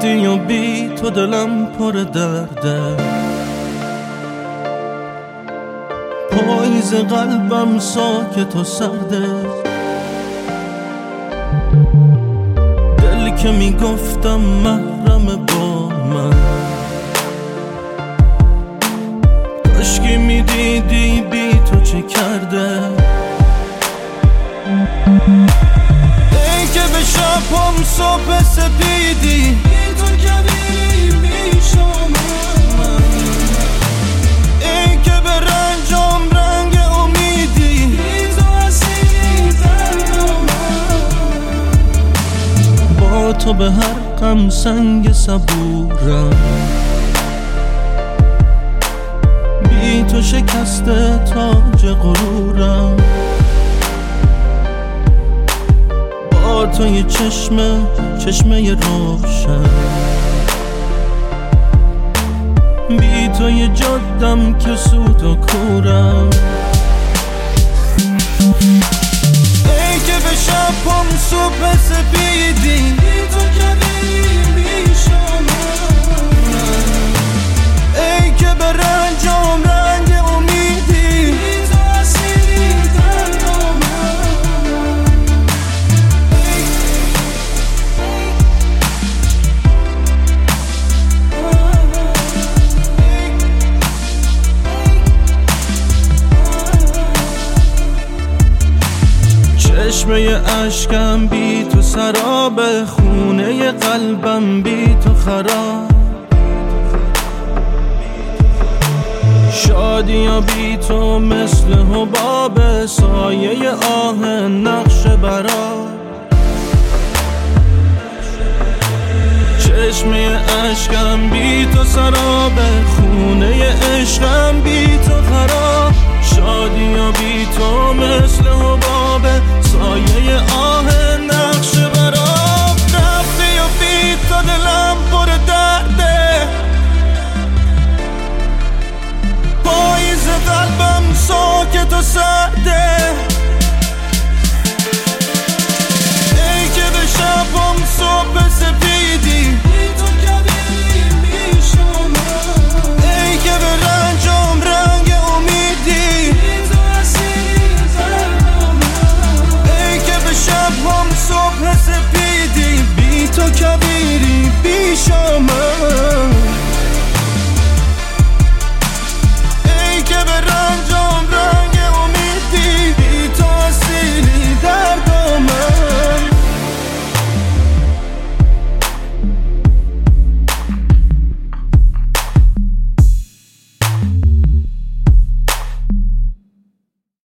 رفتی و بی تو دلم پر درده، پاییز قلبم ساکت و سرده. دل که میگفتم محرم با من، کاشکی میدیدی بی تو چه کرده. ای که به شبم صبح سپیدی بی تو کبیر میشم من، ای که به رنجم رنگ امیدی بی تو اسیری دردم من. با تو به هر غم سنگ صبورم، بی تو شکسته تاج غرورم. با تو یه چشمه روشن، بی تو یه جادم که سود و کورم. ای که به شبم صبح سپیدی بی تو کبیر میشم من، ای که به رنجم رنگ امیدی بی تو اسیری دردم من. چشمه اشکم بی تو سراب، خونه قلبم بی تو خراب. شادی و بی تو مثل حباب، سایه آه نقش برا. چشمه اشکم بی تو سراب، خونه عشقم بی تو خراب. شادی و